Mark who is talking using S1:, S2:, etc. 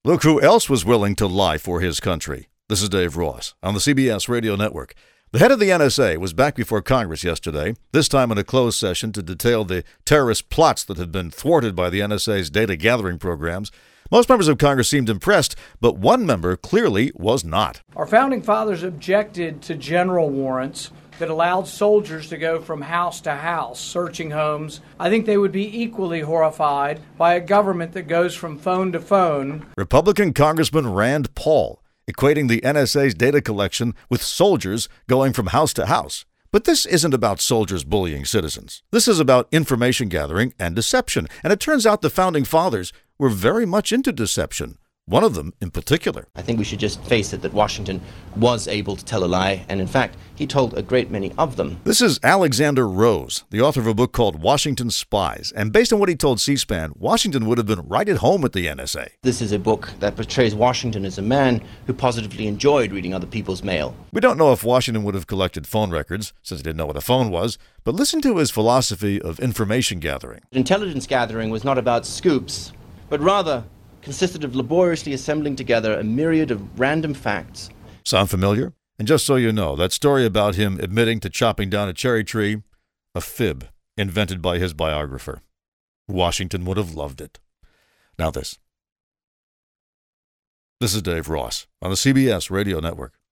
S1: Look who else was willing to lie for his country. This is Dave Ross on the CBS Radio Network. The head of the NSA was back before Congress yesterday, this time in a closed session to detail the terrorist plots that had been thwarted by the NSA's data gathering programs. Most members of Congress seemed impressed, but one member clearly was not.
S2: Our founding fathers objected to general warrants that allowed soldiers to go from house to house, searching homes. I think they would be equally horrified by a government that goes from phone to phone.
S1: Republican Congressman Rand Paul equating the NSA's data collection with soldiers going from house to house. But this isn't about soldiers bullying citizens. This is about information gathering and deception. And it turns out the founding fathers were very much into deception. One of them in particular.
S3: I think we should just face it that Washington was able to tell a lie, and in fact, he told a great many of them.
S1: This is Alexander Rose, the author of a book called Washington Spies. And based on what he told C-SPAN, Washington would have been right at home at the NSA.
S3: This is a book that portrays Washington as a man who positively enjoyed reading other people's mail.
S1: We don't know if Washington would have collected phone records, since he didn't know what a phone was, but listen to his philosophy of information gathering.
S3: Intelligence gathering was not about scoops, but rather consisted of laboriously assembling together a myriad of random facts.
S1: Sound familiar? And just so you know, that story about him admitting to chopping down a cherry tree, a fib invented by his biographer. Washington would have loved it. Now this. This is Dave Ross on the CBS Radio Network.